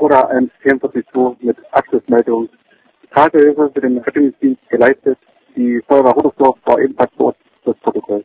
oder 144 mit Abschlussmeldung. Tragehilfe für den Rettungsdienst geleistet. Die Feuerwehr Rudolfdorf war ebenfalls vor Ort, das Protokoll.